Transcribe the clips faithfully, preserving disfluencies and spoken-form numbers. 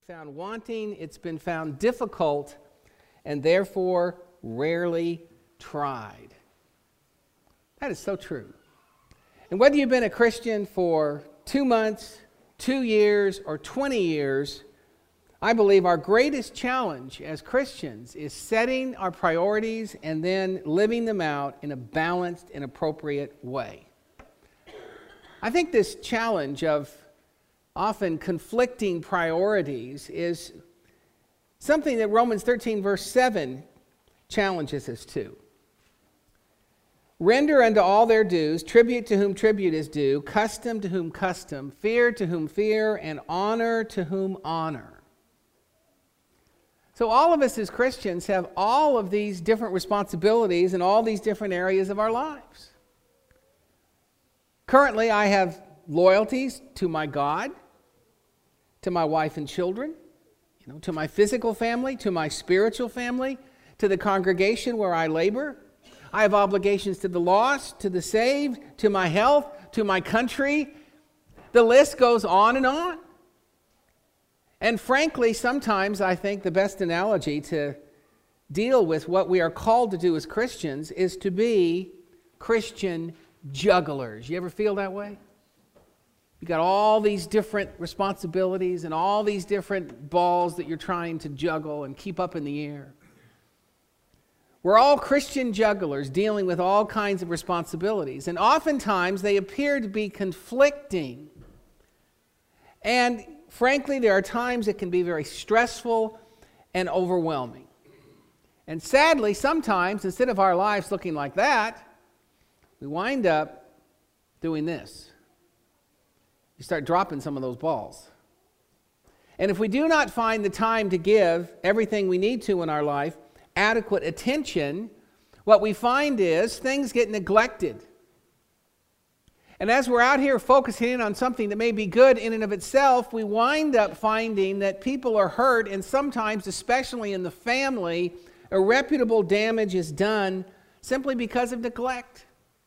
found wanting, it's been found difficult, and therefore rarely tried. That is so true. And whether you've been a Christian for two months, two years, or twenty years, I believe our greatest challenge as Christians is setting our priorities and then living them out in a balanced and appropriate way. I think this challenge of often conflicting priorities is something that Romans thirteen verse seven challenges us to. Render unto all their dues, tribute to whom tribute is due, custom to whom custom, fear to whom fear, and honor to whom honor. So all of us as Christians have all of these different responsibilities in all these different areas of our lives. Currently, I have loyalties to my God, to my wife and children, you know, to my physical family, to my spiritual family, to the congregation where I labor. I have obligations to the lost, to the saved, to my health, to my country. The list goes on and on. And frankly, sometimes I think the best analogy to deal with what we are called to do as Christians is to be Christian jugglers. You ever feel that way? You got all these different responsibilities and all these different balls that you're trying to juggle and keep up in the air. We're all Christian jugglers dealing with all kinds of responsibilities, and oftentimes they appear to be conflicting. And frankly, there are times it can be very stressful and overwhelming. And sadly, sometimes instead of our lives looking like that, we wind up doing this. You start dropping some of those balls. And if we do not find the time to give everything we need to in our life adequate attention, what we find is things get neglected. And as we're out here focusing in on something that may be good in and of itself, we wind up finding that people are hurt, and sometimes, especially in the family, irreparable damage is done simply because of neglect.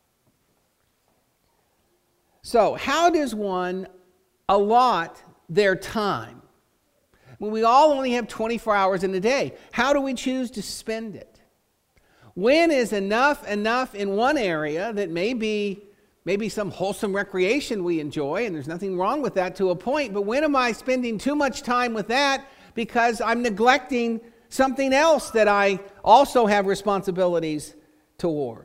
So, how does one allot their time? When we all only have twenty-four hours in a day, how do we choose to spend it? When is enough enough in one area that may be maybe some wholesome recreation we enjoy, and there's nothing wrong with that to a point, but when am I spending too much time with that because I'm neglecting something else that I also have responsibilities toward?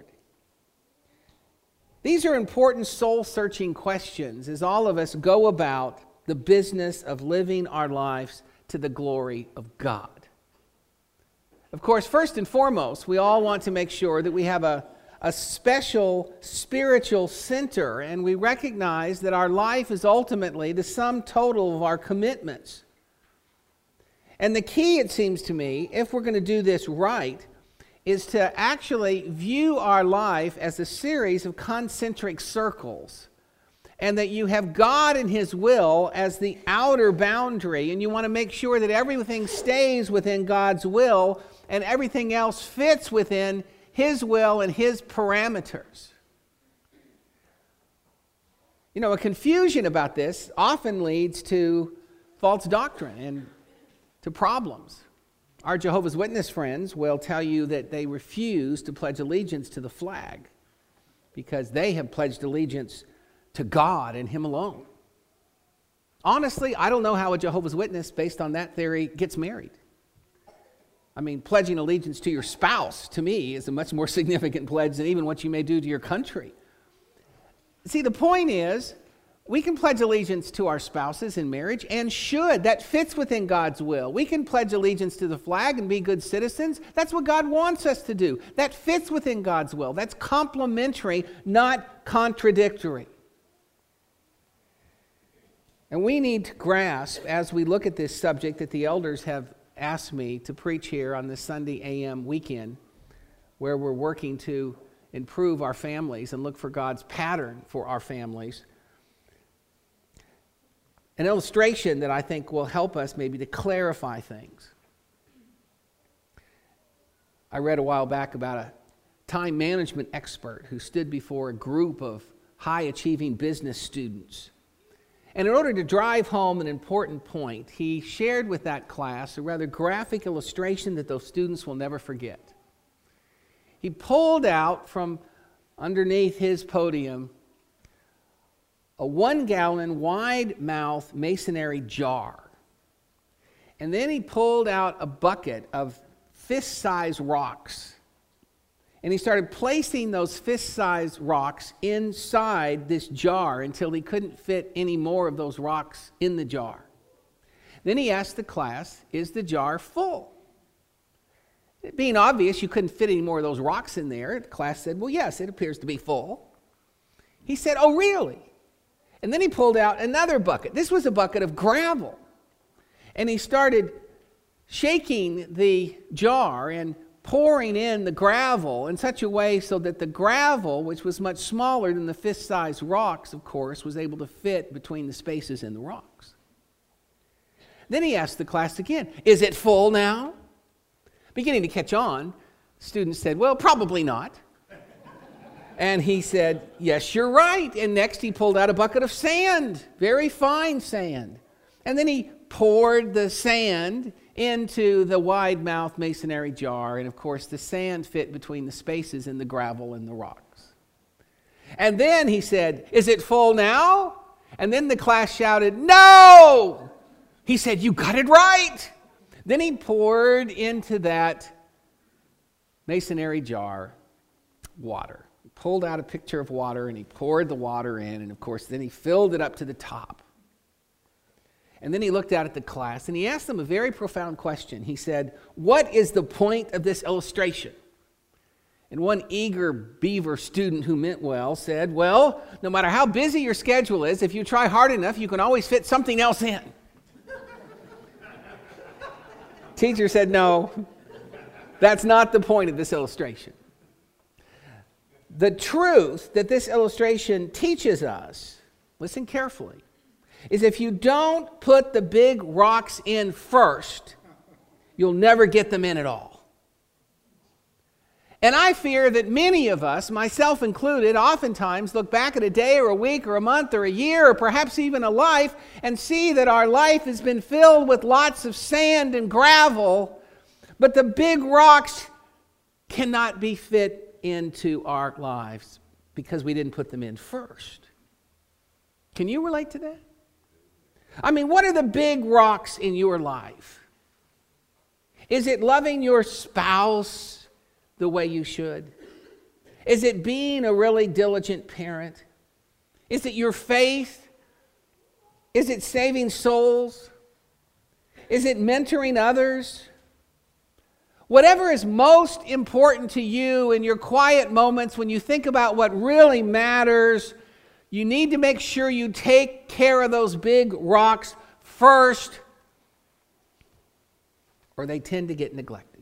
These are important soul-searching questions as all of us go about the business of living our lives to the glory of God. Of course, first and foremost, we all want to make sure that we have a, a special spiritual center, and we recognize that our life is ultimately the sum total of our commitments. And the key, it seems to me, if we're going to do this right, is to actually view our life as a series of concentric circles, and that you have God and His will as the outer boundary, and you want to make sure that everything stays within God's will and everything else fits within His will and His parameters. You know, a confusion about this often leads to false doctrine and to problems. Our Jehovah's Witness friends will tell you that they refuse to pledge allegiance to the flag because they have pledged allegiance to God and Him alone. Honestly, I don't know how a Jehovah's Witness, based on that theory, gets married. I mean, pledging allegiance to your spouse, to me, is a much more significant pledge than even what you may do to your country. See, the point is, we can pledge allegiance to our spouses in marriage, and should. That fits within God's will. We can pledge allegiance to the flag and be good citizens. That's what God wants us to do. That fits within God's will. That's complementary, not contradictory. And we need to grasp, as we look at this subject that the elders have asked me to preach here on this Sunday A M weekend, where we're working to improve our families and look for God's pattern for our families. An illustration that I think will help us maybe to clarify things. I read a while back about a time management expert who stood before a group of high-achieving business students. And in order to drive home an important point, he shared with that class a rather graphic illustration that those students will never forget. He pulled out from underneath his podium a one-gallon, wide-mouth masonry jar. And then he pulled out a bucket of fist-sized rocks. And he started placing those fist-sized rocks inside this jar until he couldn't fit any more of those rocks in the jar. Then he asked the class, is the jar full? It being obvious you couldn't fit any more of those rocks in there, the class said, well, yes, it appears to be full. He said, oh, really? And then he pulled out another bucket. This was a bucket of gravel. And he started shaking the jar and pouring in the gravel in such a way so that the gravel, which was much smaller than the fist-sized rocks, of course, was able to fit between the spaces in the rocks. Then he asked the class again, is it full now? Beginning to catch on, students said, well, probably not. And he said, yes, you're right. And next he pulled out a bucket of sand, very fine sand. And then he poured the sand into the wide-mouth masonry jar. And of course, the sand fit between the spaces in the gravel and the rocks. And then he said, is it full now? And then the class shouted, no! He said, you got it right. Then he poured into that masonry jar water. He pulled out a pitcher of water and he poured the water in. And of course, then he filled it up to the top. And then he looked out at the class and he asked them a very profound question. He said, what is the point of this illustration? And one eager Beaver student who meant well said, well, no matter how busy your schedule is, if you try hard enough, you can always fit something else in. Teacher said, no, that's not the point of this illustration. The truth that this illustration teaches us, listen carefully, is if you don't put the big rocks in first, you'll never get them in at all. And I fear that many of us, myself included, oftentimes look back at a day or a week or a month or a year or perhaps even a life and see that our life has been filled with lots of sand and gravel, but the big rocks cannot be fit into our lives because we didn't put them in first. Can you relate to that? I mean, what are the big rocks in your life? Is it loving your spouse the way you should? Is it being a really diligent parent? Is it your faith? Is it saving souls? Is it mentoring others? Whatever is most important to you in your quiet moments when you think about what really matters, you need to make sure you take care of those big rocks first, or they tend to get neglected.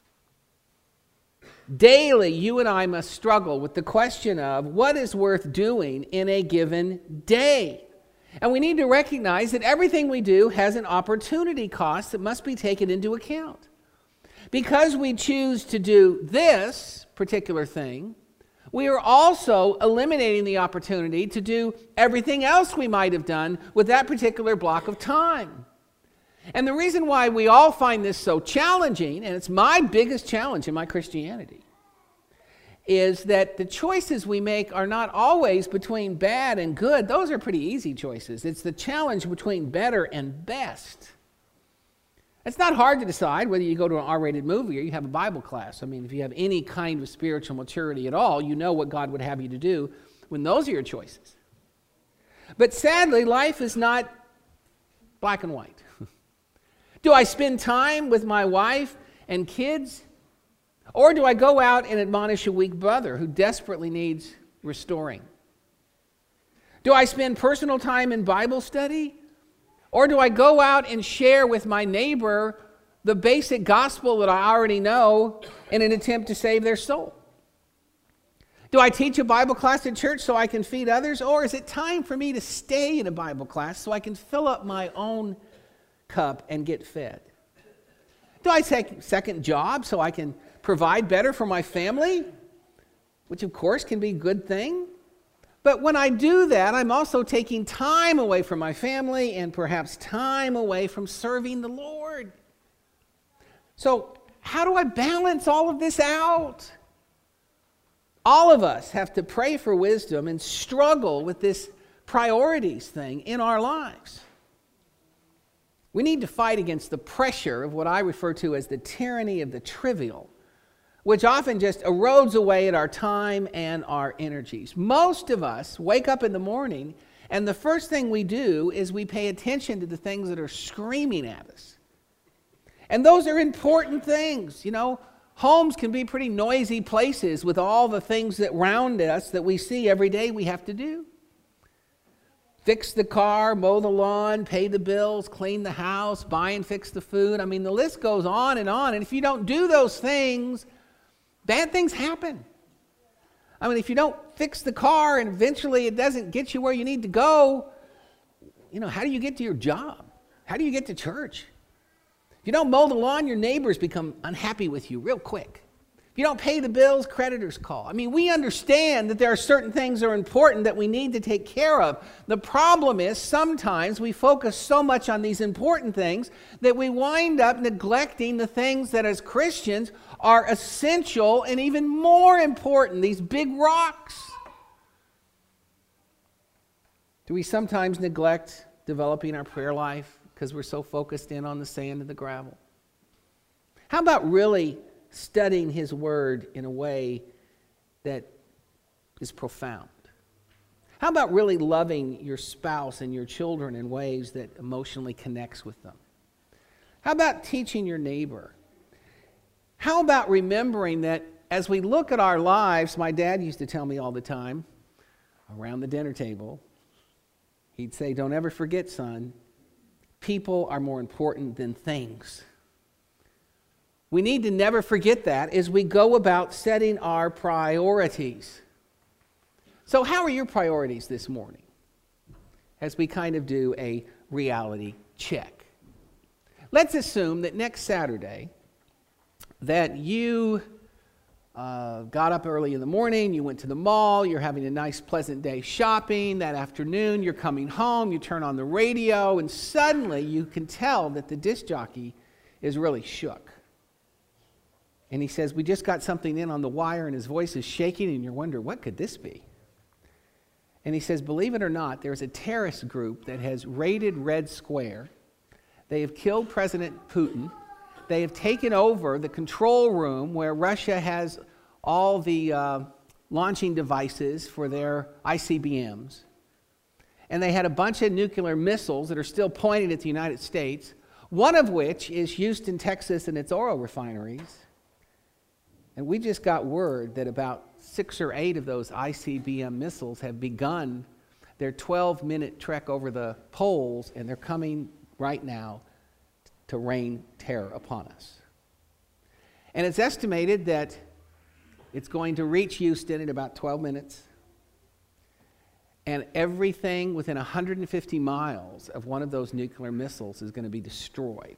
Daily, you and I must struggle with the question of what is worth doing in a given day. And we need to recognize that everything we do has an opportunity cost that must be taken into account. Because we choose to do this particular thing, we are also eliminating the opportunity to do everything else we might have done with that particular block of time. And the reason why we all find this so challenging, and it's my biggest challenge in my Christianity, is that the choices we make are not always between bad and good. Those are pretty easy choices. It's the challenge between better and best. It's not hard to decide whether you go to an R-rated movie or you have a Bible class. I mean, if you have any kind of spiritual maturity at all, you know what God would have you to do when those are your choices. But sadly, life is not black and white. Do I spend time with my wife and kids? Or do I go out and admonish a weak brother who desperately needs restoring? Do I spend personal time in Bible study? Or do I go out and share with my neighbor the basic gospel that I already know in an attempt to save their soul? Do I teach a Bible class at church so I can feed others? Or is it time for me to stay in a Bible class so I can fill up my own cup and get fed? Do I take a second job so I can provide better for my family? Which of course can be a good thing. But when I do that, I'm also taking time away from my family and perhaps time away from serving the Lord. So how do I balance all of this out? All of us have to pray for wisdom and struggle with this priorities thing in our lives. We need to fight against the pressure of what I refer to as the tyranny of the trivial, which often just erodes away at our time and our energies. Most of us wake up in the morning, and the first thing we do is we pay attention to the things that are screaming at us. And those are important things, you know. Homes can be pretty noisy places with all the things that round us that we see every day we have to do. Fix the car, mow the lawn, pay the bills, clean the house, buy and fix the food. I mean, the list goes on and on. And if you don't do those things, bad things happen. I mean, if you don't fix the car and eventually it doesn't get you where you need to go, you know, how do you get to your job? How do you get to church? If you don't mow the lawn, your neighbors become unhappy with you real quick. If you don't pay the bills, creditors call. I mean, we understand that there are certain things that are important that we need to take care of. The problem is sometimes we focus so much on these important things that we wind up neglecting the things that as Christians are essential and even more important, these big rocks. Do we sometimes neglect developing our prayer life because we're so focused in on the sand and the gravel? How about really studying His Word in a way that is profound? How about really loving your spouse and your children in ways that emotionally connects with them? How about teaching your neighbor? How about remembering that as we look at our lives, my dad used to tell me all the time around the dinner table, he'd say, don't ever forget, son, people are more important than things. We need to never forget that as we go about setting our priorities. So how are your priorities this morning? As we kind of do a reality check. Let's assume that next Saturday that you uh, got up early in the morning, you went to the mall, you're having a nice pleasant day shopping. That afternoon you're coming home, you turn on the radio, and suddenly you can tell that the disc jockey is really shook. And he says, we just got something in on the wire, and his voice is shaking, and you're wondering, what could this be? And he says, believe it or not, there's a terrorist group that has raided Red Square. They have killed President Putin. They have taken over the control room where Russia has all the uh, launching devices for their I C B Ms. And they had a bunch of nuclear missiles that are still pointed at the United States, one of which is Houston, Texas, and its oil refineries. And we just got word that about six or eight of those I C B M missiles have begun their twelve-minute trek over the poles, and they're coming right now to rain terror upon us. And it's estimated that it's going to reach Houston in about twelve minutes. And everything within one hundred fifty miles of one of those nuclear missiles is going to be destroyed.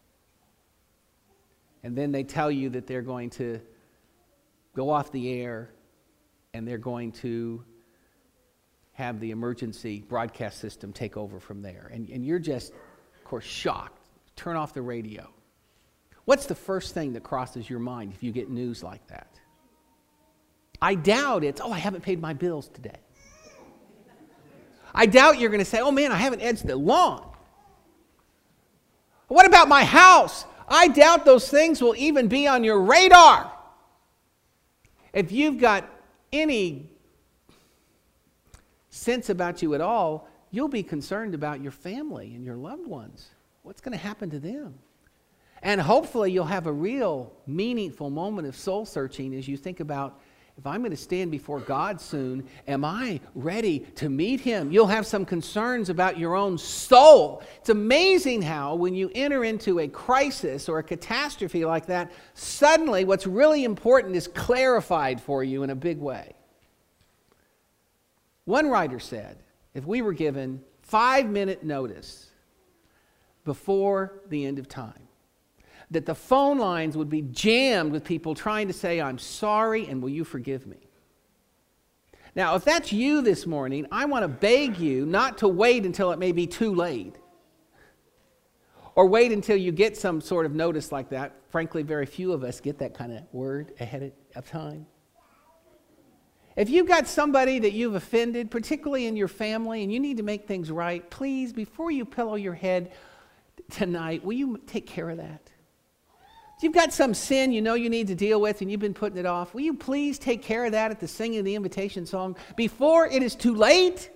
And then they tell you that they're going to go off the air and they're going to have the emergency broadcast system take over from there. And, and you're just, of course, shocked. Turn off the radio. What's the first thing that crosses your mind if you get news like that? I doubt it's, oh, I haven't paid my bills today. I doubt you're going to say, oh man, I haven't edged the lawn. What about my house? I doubt those things will even be on your radar. If you've got any sense about you at all, you'll be concerned about your family and your loved ones. What's going to happen to them? And hopefully you'll have a real meaningful moment of soul searching as you think about, if I'm going to stand before God soon, am I ready to meet Him? You'll have some concerns about your own soul. It's amazing how when you enter into a crisis or a catastrophe like that, suddenly what's really important is clarified for you in a big way. One writer said, if we were given five-minute notice before the end of time, that the phone lines would be jammed with people trying to say, I'm sorry and will you forgive me? Now, if that's you this morning, I want to beg you not to wait until it may be too late. Or wait until you get some sort of notice like that. Frankly, very few of us get that kind of word ahead of time. If you've got somebody that you've offended, particularly in your family, and you need to make things right, please, before you pillow your head tonight, will you take care of that? If you've got some sin you know you need to deal with and you've been putting it off, will you please take care of that at the singing of the invitation song before it is too late?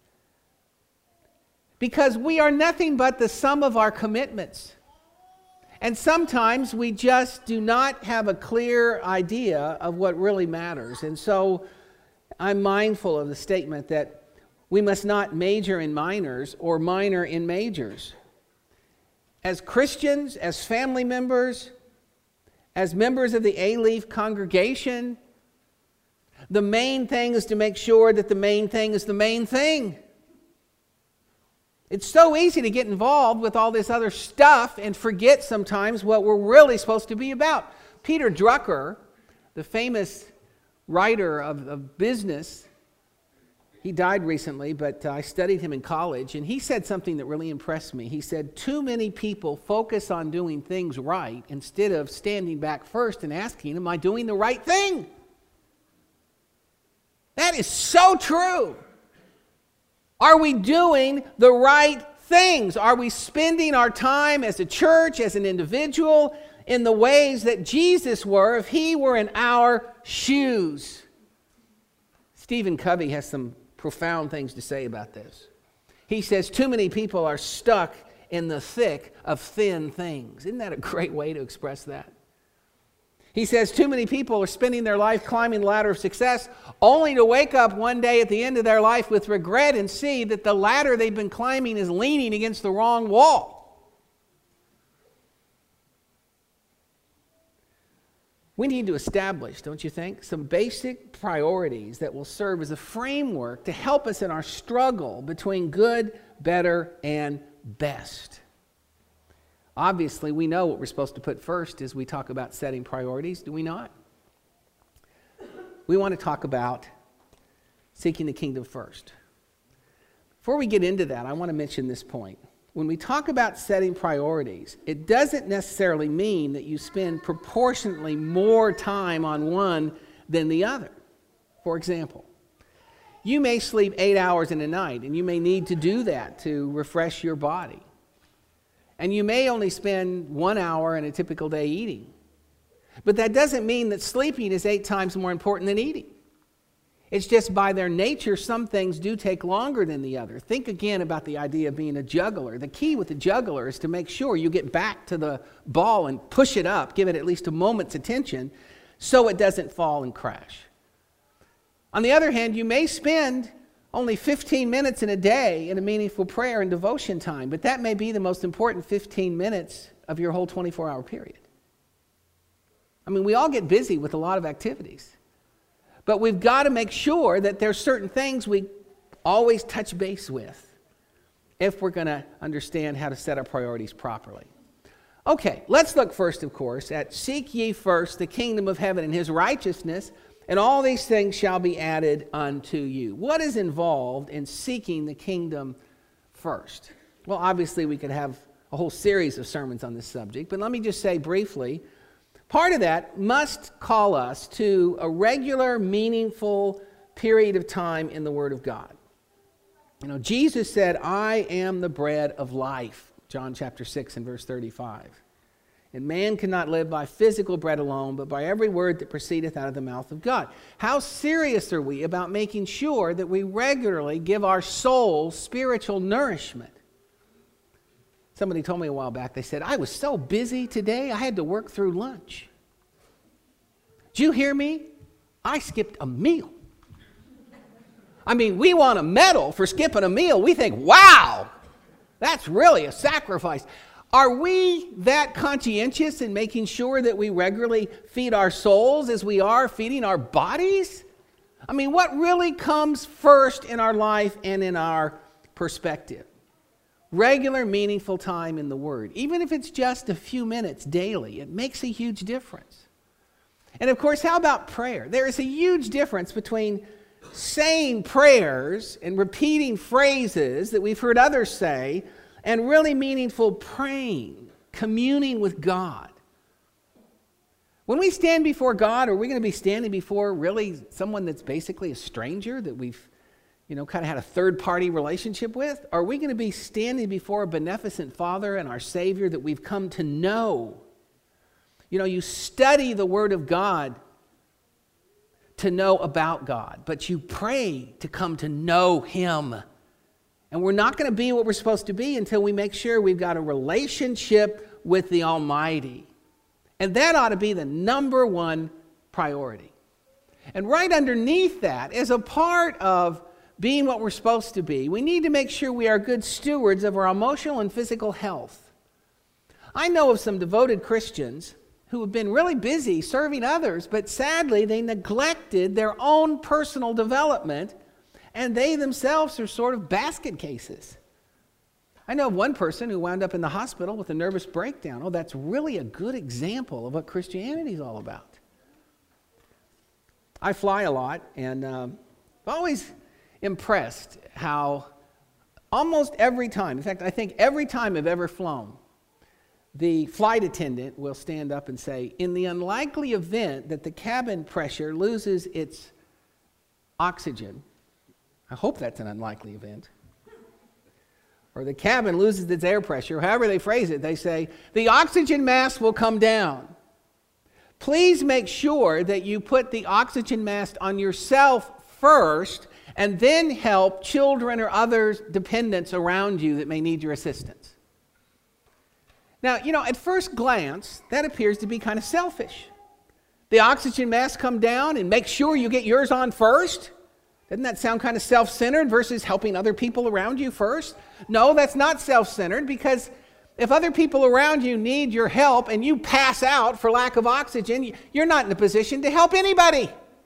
Because we are nothing but the sum of our commitments. And sometimes we just do not have a clear idea of what really matters. And so I'm mindful of the statement that we must not major in minors or minor in majors. As Christians, as family members, as members of the A-Leaf congregation, the main thing is to make sure that the main thing is the main thing. It's so easy to get involved with all this other stuff and forget sometimes what we're really supposed to be about. Peter Drucker, the famous writer of, of business, he died recently, but uh, I studied him in college, and he said something that really impressed me. He said, too many people focus on doing things right instead of standing back first and asking, am I doing the right thing? That is so true. Are we doing the right things? Are we spending our time as a church, as an individual, in the ways that Jesus were if he were in our shoes? Stephen Covey has some profound things to say about this. He says, too many people are stuck in the thick of thin things. Isn't that a great way to express that? He says too many people are spending their life climbing the ladder of success only to wake up one day at the end of their life with regret and see that the ladder they've been climbing is leaning against the wrong wall. We need to establish, don't you think, some basic priorities that will serve as a framework to help us in our struggle between good, better, and best. Obviously, we know what we're supposed to put first as we talk about setting priorities, do we not? We want to talk about seeking the kingdom first. Before we get into that, I want to mention this point. When we talk about setting priorities, it doesn't necessarily mean that you spend proportionately more time on one than the other. For example, you may sleep eight hours in a night, and you may need to do that to refresh your body. And you may only spend one hour in a typical day eating. But that doesn't mean that sleeping is eight times more important than eating. It's just by their nature, some things do take longer than the other. Think again about the idea of being a juggler. The key with the juggler is to make sure you get back to the ball and push it up, give it at least a moment's attention so it doesn't fall and crash. On the other hand, you may spend only fifteen minutes in a day in a meaningful prayer and devotion time, but that may be the most important fifteen minutes of your whole twenty-four hour period. I mean, we all get busy with a lot of activities, but we've got to make sure that there's certain things we always touch base with if we're going to understand how to set our priorities properly. Okay, let's look first, of course, at seek ye first the kingdom of heaven and his righteousness, and all these things shall be added unto you. What is involved in seeking the kingdom first? Well, obviously we could have a whole series of sermons on this subject, but let me just say briefly, part of that must call us to a regular, meaningful period of time in the Word of God. You know, Jesus said, I am the bread of life, John chapter six and verse thirty-five. And man cannot live by physical bread alone, but by every word that proceedeth out of the mouth of God. How serious are we about making sure that we regularly give our souls spiritual nourishment? Somebody told me a while back, they said, I was so busy today, I had to work through lunch. Did you hear me? I skipped a meal. I mean, we want a medal for skipping a meal. We think, wow, that's really a sacrifice. Are we that conscientious in making sure that we regularly feed our souls as we are feeding our bodies? I mean, what really comes first in our life and in our perspective? Regular, meaningful time in the Word. Even if it's just a few minutes daily, it makes a huge difference. And of course, how about prayer? There is a huge difference between saying prayers and repeating phrases that we've heard others say, and really meaningful praying, communing with God. When we stand before God, are we going to be standing before really someone that's basically a stranger that we've, you know, kind of had a third-party relationship with? Or are we going to be standing before a beneficent Father and our Savior that we've come to know? You know, you study the Word of God to know about God, but you pray to come to know Him. And we're not going to be what we're supposed to be until we make sure we've got a relationship with the Almighty. And that ought to be the number one priority. And right underneath that, as a part of being what we're supposed to be, we need to make sure we are good stewards of our emotional and physical health. I know of some devoted Christians who have been really busy serving others, but sadly they neglected their own personal development, and they themselves are sort of basket cases. I know of one person who wound up in the hospital with a nervous breakdown. Oh, that's really a good example of what Christianity is all about. I fly a lot, and um, I'm always impressed how almost every time, in fact, I think every time I've ever flown, the flight attendant will stand up and say, in the unlikely event that the cabin pressure loses its oxygen, I hope that's an unlikely event, or the cabin loses its air pressure, however they phrase it, they say, the oxygen mask will come down. Please make sure that you put the oxygen mask on yourself first, and then help children or other dependents around you that may need your assistance. Now, you know, at first glance, that appears to be kind of selfish. The oxygen mask come down and make sure you get yours on first? Doesn't that sound kind of self-centered versus helping other people around you first? No, that's not self-centered, because if other people around you need your help and you pass out for lack of oxygen, you're not in a position to help anybody.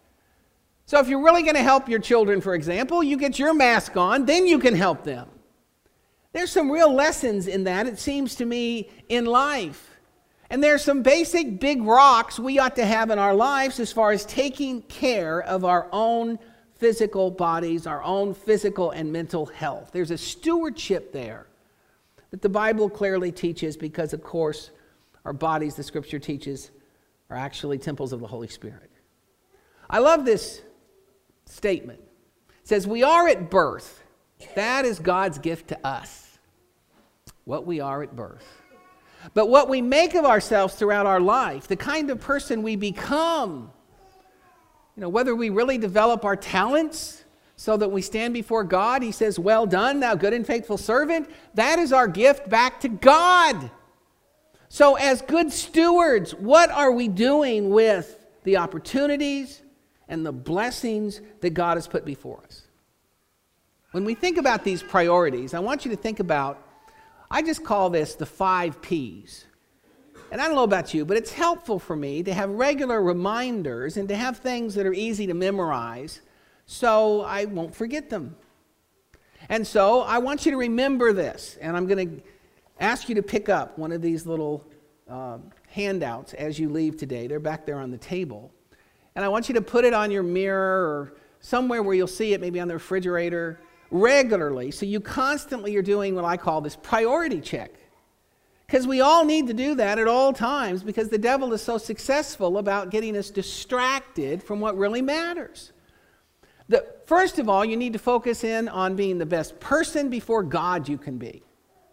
So if you're really going to help your children, for example, you get your mask on, then you can help them. There's some real lessons in that, it seems to me, in life. And there's some basic big rocks we ought to have in our lives as far as taking care of our own physical bodies, our own physical and mental health. There's a stewardship there that the Bible clearly teaches, because, of course, our bodies, the Scripture teaches, are actually temples of the Holy Spirit. I love this statement. It says, we are at birth. That is God's gift to us, what we are at birth. But what we make of ourselves throughout our life, the kind of person we become, you know, whether we really develop our talents so that we stand before God, He says, well done, thou good and faithful servant, that is our gift back to God. So as good stewards, what are we doing with the opportunities and the blessings that God has put before us? When we think about these priorities, I want you to think about, I just call this the five P's. And I don't know about you, but it's helpful for me to have regular reminders and to have things that are easy to memorize so I won't forget them. And so I want you to remember this, and I'm going to ask you to pick up one of these little uh, handouts as you leave today. They're back there on the table. And I want you to put it on your mirror or somewhere where you'll see it, maybe on the refrigerator, regularly, so you constantly are doing what I call this priority check. Because we all need to do that at all times, because the devil is so successful about getting us distracted from what really matters. The, first of all, you need to focus in on being the best person before God you can be.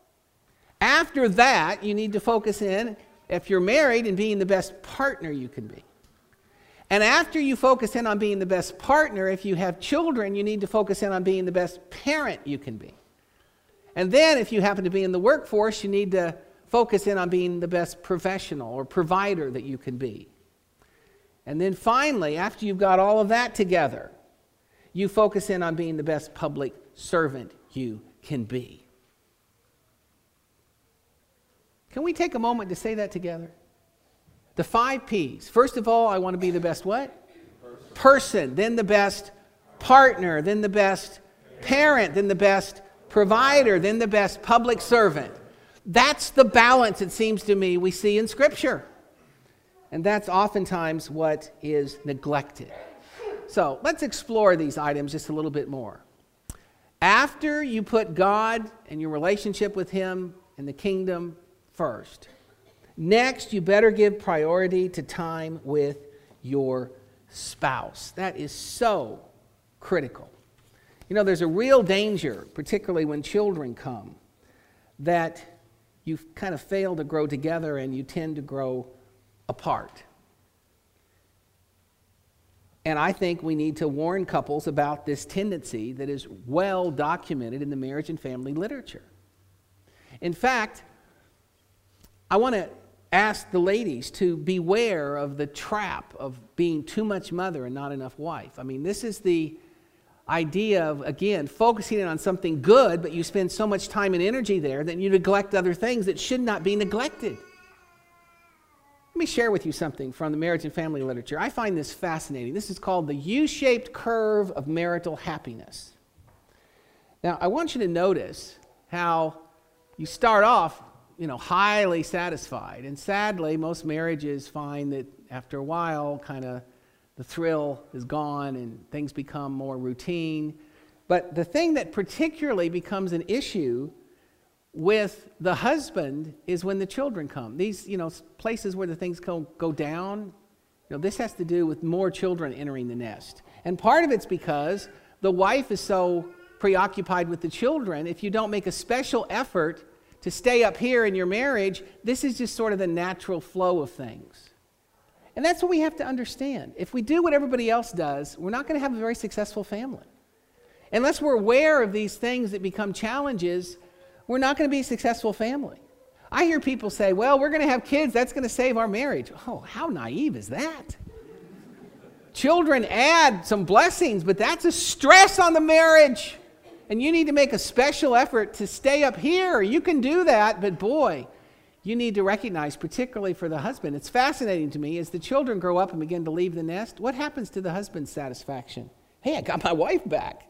After that, you need to focus in, if you're married, in being the best partner you can be. And after you focus in on being the best partner, if you have children, you need to focus in on being the best parent you can be. And then if you happen to be in the workforce, you need to focus in on being the best professional or provider that you can be. And then finally, after you've got all of that together, you focus in on being the best public servant you can be. Can we take a moment to say that together? The five P's. First of all, I want to be the best what? Person. Person. Then the best partner. Then the best parent. Then the best provider. Then the best public servant. That's the balance, it seems to me, we see in Scripture. And that's oftentimes what is neglected. So let's explore these items just a little bit more. After you put God and your relationship with Him and the kingdom first, next you better give priority to time with your spouse. That is so critical. You know, there's a real danger, particularly when children come, that you kind of fail to grow together and you tend to grow apart. And I think we need to warn couples about this tendency that is well documented in the marriage and family literature. In fact, I want to ask the ladies to beware of the trap of being too much mother and not enough wife. I mean, this is the idea of, again, focusing in on something good, but you spend so much time and energy there that you neglect other things that should not be neglected. Let me share with you something from the marriage and family literature. I find this fascinating. This is called the U-shaped curve of marital happiness. Now, I want you to notice how you start off, you know, highly satisfied. And sadly, most marriages find that after a while, kind of the thrill is gone and things become more routine. But the thing that particularly becomes an issue with the husband is when the children come. These, you know, places where the things go, go down, you know, this has to do with more children entering the nest. And part of it's because the wife is so preoccupied with the children, if you don't make a special effort to stay up here in your marriage, this is just sort of the natural flow of things. And that's what we have to understand. If we do what everybody else does, we're not going to have a very successful family. Unless we're aware of these things that become challenges, we're not going to be a successful family. I hear people say, well, we're going to have kids, that's going to save our marriage. Oh, how naive is that? Children add some blessings, but that's a stress on the marriage. And you need to make a special effort to stay up here. You can do that, but boy, you need to recognize, particularly for the husband, it's fascinating to me, as the children grow up and begin to leave the nest, what happens to the husband's satisfaction? Hey, I got my wife back.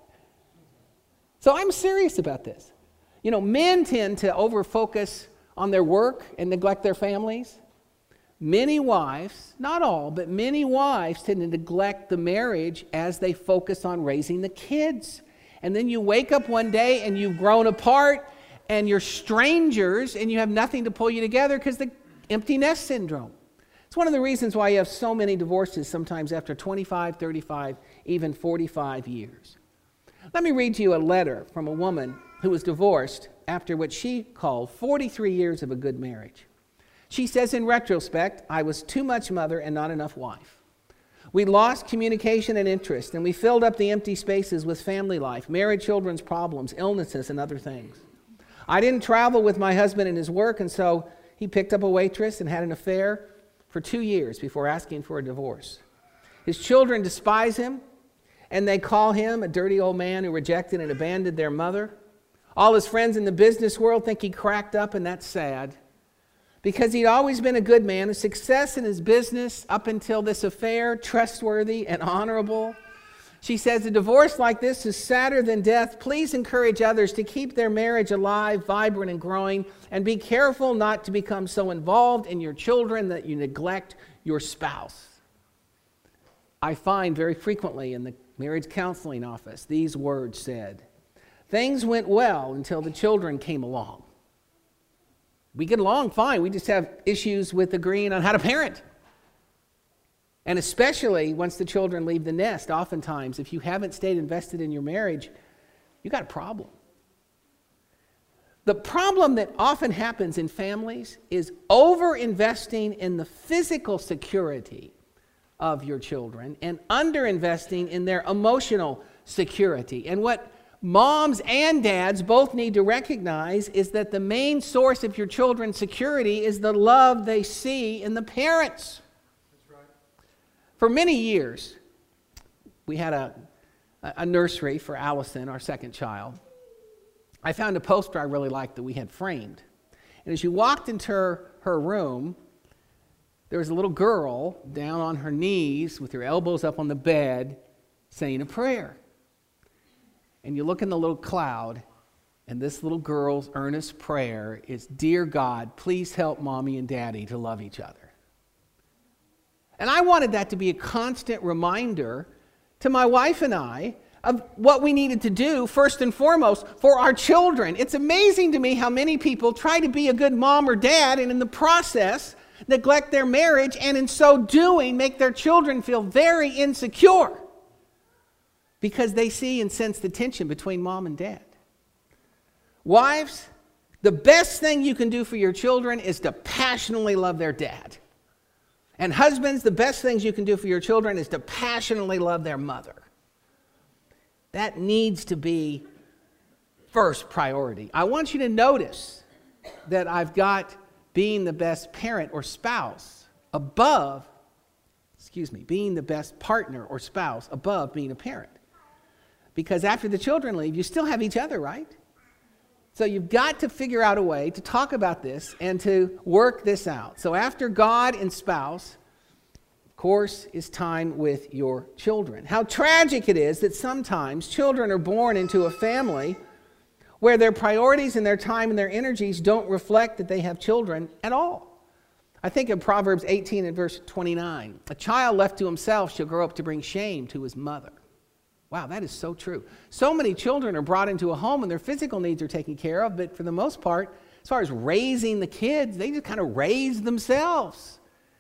So I'm serious about this. You know, men tend to over-focus on their work and neglect their families. Many wives, not all, but many wives tend to neglect the marriage as they focus on raising the kids. And then you wake up one day and you've grown apart and you're strangers and you have nothing to pull you together because the empty nest syndrome. It's one of the reasons why you have so many divorces sometimes after twenty-five, thirty-five, even forty-five years. Let me read to you a letter from a woman who was divorced after what she called forty-three years of a good marriage. She says, in retrospect, I was too much mother and not enough wife. We lost communication and interest, and we filled up the empty spaces with family life, married children's problems, illnesses, and other things. I didn't travel with my husband in his work, and so he picked up a waitress and had an affair for two years before asking for a divorce. His children despise him, and they call him a dirty old man who rejected and abandoned their mother. All his friends in the business world think he cracked up, and that's sad, because he'd always been a good man, a success in his business up until this affair, trustworthy and honorable. She says, a divorce like this is sadder than death. Please encourage others to keep their marriage alive, vibrant, and growing, and be careful not to become so involved in your children that you neglect your spouse. I find very frequently in the marriage counseling office these words said, things went well until the children came along. We get along fine. We just have issues with agreeing on how to parent. And especially once the children leave the nest, oftentimes, if you haven't stayed invested in your marriage, you got a problem. The problem that often happens in families is over-investing in the physical security of your children and under-investing in their emotional security. And what moms and dads both need to recognize is that the main source of your children's security is the love they see in the parents. That's right. For many years, we had a, a nursery for Allison, our second child. I found a poster I really liked that we had framed. And as you walked into her, her room, there was a little girl down on her knees with her elbows up on the bed saying a prayer. And you look in the little cloud, and this little girl's earnest prayer is, Dear God, please help Mommy and Daddy to love each other. And I wanted that to be a constant reminder to my wife and I of what we needed to do, first and foremost, for our children. It's amazing to me how many people try to be a good mom or dad and in the process neglect their marriage, and in so doing make their children feel very insecure because they see and sense the tension between mom and dad. Wives, the best thing you can do for your children is to passionately love their dad. And husbands, the best things you can do for your children is to passionately love their mother. That needs to be first priority. I want you to notice that I've got being the best parent or spouse above, excuse me, being the best partner or spouse above being a parent. Because after the children leave, you still have each other, right? So you've got to figure out a way to talk about this and to work this out. So after God and spouse, of course, is time with your children. How tragic it is that sometimes children are born into a family where their priorities and their time and their energies don't reflect that they have children at all. I think of Proverbs eighteen and verse twenty-nine. A child left to himself shall grow up to bring shame to his mother. Wow, that is so true. So many children are brought into a home and their physical needs are taken care of, but for the most part, as far as raising the kids, they just kind of raise themselves.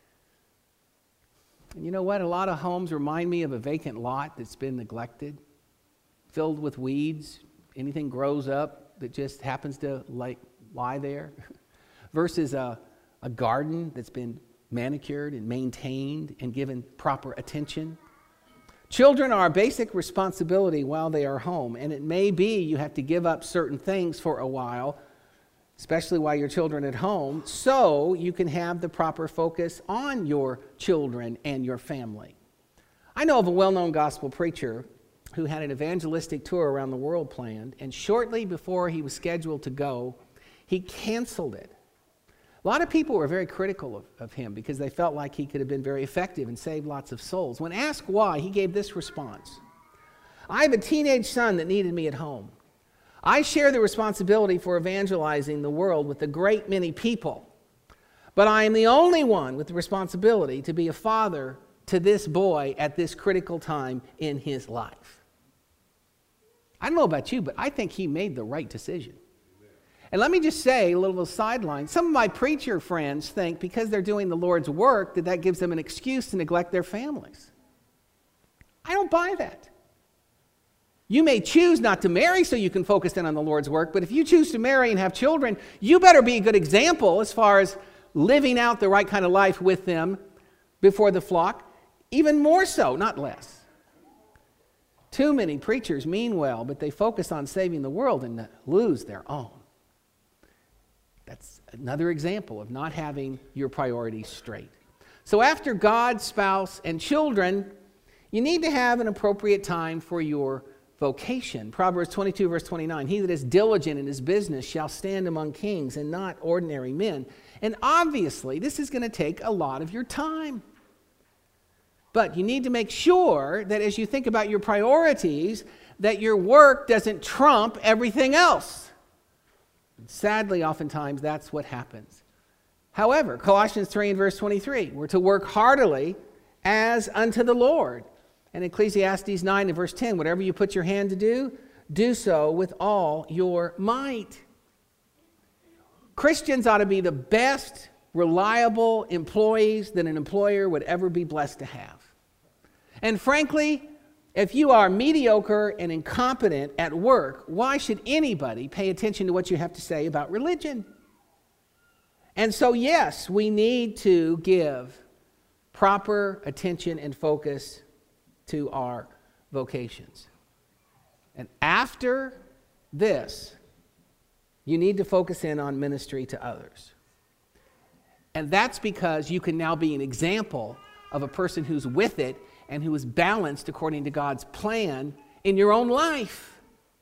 And you know what? A lot of homes remind me of a vacant lot that's been neglected, filled with weeds. Anything grows up that just happens to like lie there, versus a, a garden that's been manicured and maintained and given proper attention. Children are a basic responsibility while they are home, and it may be you have to give up certain things for a while, especially while your children are at home, so you can have the proper focus on your children and your family. I know of a well-known gospel preacher who had an evangelistic tour around the world planned, and shortly before he was scheduled to go, he canceled it. A lot of people were very critical of, of him because they felt like he could have been very effective and saved lots of souls. When asked why, he gave this response: I have a teenage son that needed me at home. I share the responsibility for evangelizing the world with a great many people, but I am the only one with the responsibility to be a father to this boy at this critical time in his life. I don't know about you, but I think he made the right decision. And let me just say, a little sideline, some of my preacher friends think because they're doing the Lord's work that that gives them an excuse to neglect their families. I don't buy that. You may choose not to marry so you can focus in on the Lord's work, but if you choose to marry and have children, you better be a good example as far as living out the right kind of life with them before the flock, even more so, not less. Too many preachers mean well, but they focus on saving the world and lose their own. That's another example of not having your priorities straight. So after God, spouse, and children, you need to have an appropriate time for your vocation. Proverbs twenty-two, verse twenty-nine, he that is diligent in his business shall stand among kings and not ordinary men. And obviously, this is going to take a lot of your time. But you need to make sure that as you think about your priorities, that your work doesn't trump everything else. And sadly, oftentimes, that's what happens. However, Colossians three and verse twenty-three, we're to work heartily as unto the Lord. And Ecclesiastes nine and verse ten, whatever you put your hand to do, do so with all your might. Christians ought to be the best, reliable employees that an employer would ever be blessed to have. And frankly, if you are mediocre and incompetent at work, why should anybody pay attention to what you have to say about religion? And so, yes, we need to give proper attention and focus to our vocations. And after this, you need to focus in on ministry to others. And that's because you can now be an example of a person who's with it and who is balanced according to God's plan in your own life.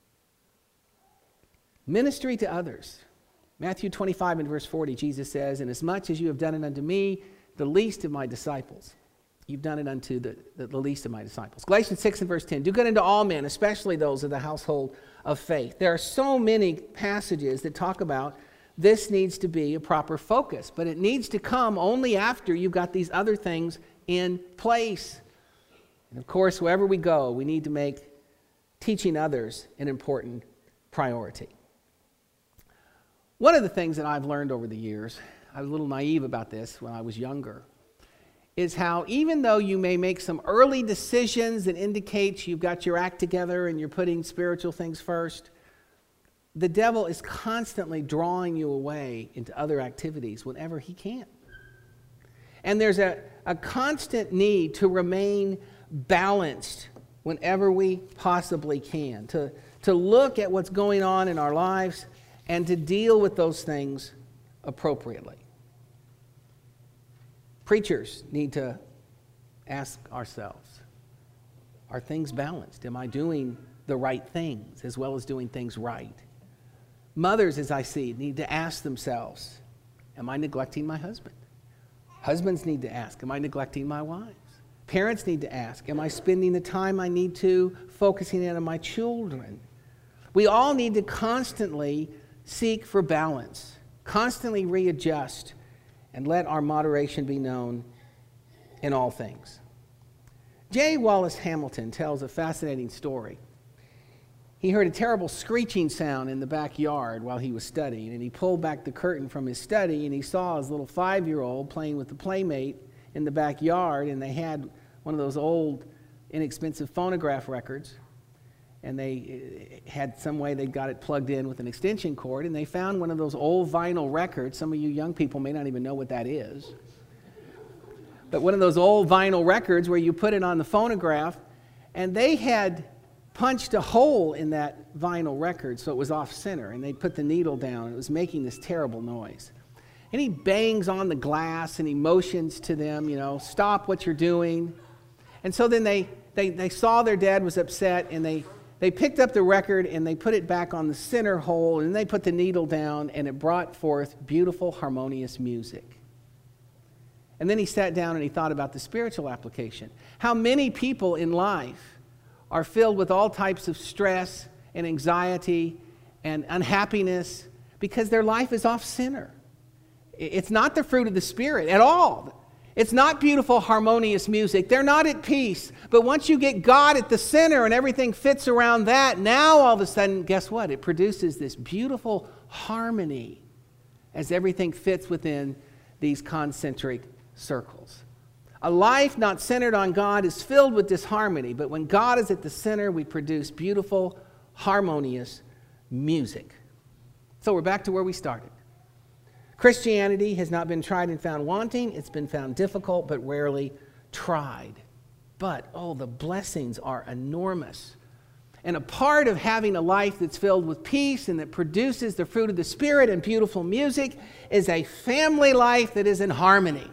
Ministry to others. Matthew twenty-five and verse forty, Jesus says, inasmuch as you have done it unto me, the least of my disciples, you've done it unto the, the, the least of my disciples. Galatians six and verse ten, do good unto all men, especially those of the household of faith. There are so many passages that talk about this needs to be a proper focus, but it needs to come only after you've got these other things in place. And of course, wherever we go, we need to make teaching others an important priority. One of the things that I've learned over the years, I was a little naive about this when I was younger, is how even though you may make some early decisions that indicate you've got your act together and you're putting spiritual things first, the devil is constantly drawing you away into other activities whenever he can. And there's a, a constant need to remain balanced whenever we possibly can, to, to look at what's going on in our lives and to deal with those things appropriately. Preachers need to ask ourselves, are things balanced? Am I doing the right things as well as doing things right? Mothers, as I see, need to ask themselves, am I neglecting my husband? Husbands need to ask, am I neglecting my wives? Parents need to ask, am I spending the time I need to focusing in on my children? We all need to constantly seek for balance, constantly readjust, and let our moderation be known in all things. J. Wallace Hamilton tells a fascinating story. He heard a terrible screeching sound in the backyard while he was studying, and he pulled back the curtain from his study, and he saw his little five-year-old playing with the playmate in the backyard, and they had one of those old, inexpensive phonograph records, and they had some way they got it plugged in with an extension cord, and they found one of those old vinyl records. Some of you young people may not even know what that is. But one of those old vinyl records where you put it on the phonograph, and they had punched a hole in that vinyl record so it was off center, and they put the needle down, and it was making this terrible noise. And he bangs on the glass, and he motions to them, you know, stop what you're doing. And so then they, they, they saw their dad was upset, and they, they picked up the record, and they put it back on the center hole, and they put the needle down, and it brought forth beautiful, harmonious music. And then he sat down and he thought about the spiritual application. How many people in life are filled with all types of stress and anxiety and unhappiness because their life is off center. It's not the fruit of the Spirit at all. It's not beautiful, harmonious music. They're not at peace. But once you get God at the center and everything fits around that, now all of a sudden, guess what? It produces this beautiful harmony as everything fits within these concentric circles. A life not centered on God is filled with disharmony, but when God is at the center, we produce beautiful, harmonious music. So we're back to where we started. Christianity has not been tried and found wanting. It's been found difficult, but rarely tried. But, oh, the blessings are enormous. And a part of having a life that's filled with peace and that produces the fruit of the Spirit and beautiful music is a family life that is in harmony.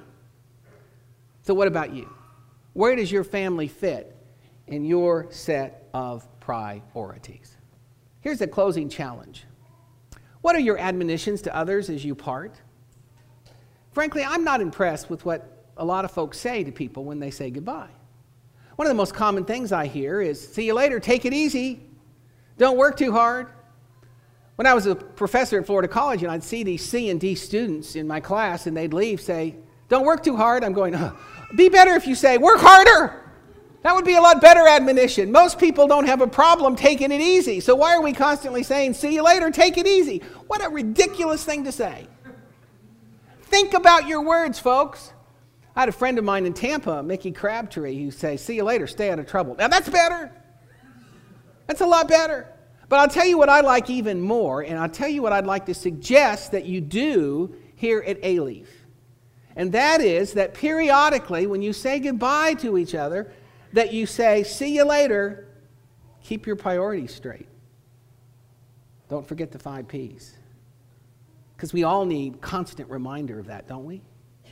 So what about you? Where does your family fit in your set of priorities? Here's a closing challenge. What are your admonitions to others as you part? Frankly, I'm not impressed with what a lot of folks say to people when they say goodbye. One of the most common things I hear is, see you later, take it easy, don't work too hard. When I was a professor at Florida College and I'd see these C and D students in my class and they'd leave, say, don't work too hard, I'm going, oh, be better if you say, work harder. That would be a lot better admonition. Most people don't have a problem taking it easy. So why are we constantly saying, see you later, take it easy? What a ridiculous thing to say. Think about your words, folks. I had a friend of mine in Tampa, Mickey Crabtree, who say, see you later, stay out of trouble. Now that's better. That's a lot better. But I'll tell you what I like even more, and I'll tell you what I'd like to suggest that you do here at A-Leaf. And that is that periodically, when you say goodbye to each other, that you say, see you later, keep your priorities straight. Don't forget the five P's. Because we all need constant reminder of that, don't we?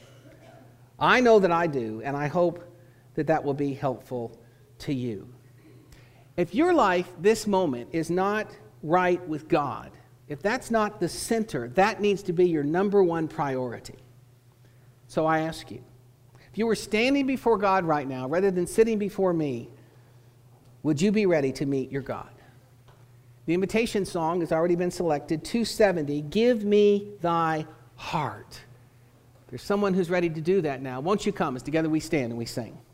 I know that I do, and I hope that that will be helpful to you. If your life, this moment, is not right with God, if that's not the center, that needs to be your number one priority. So I ask you, if you were standing before God right now, rather than sitting before me, would you be ready to meet your God? The invitation song has already been selected, two seventy, Give Me Thy Heart. There's someone who's ready to do that now. Won't you come as together we stand and we sing?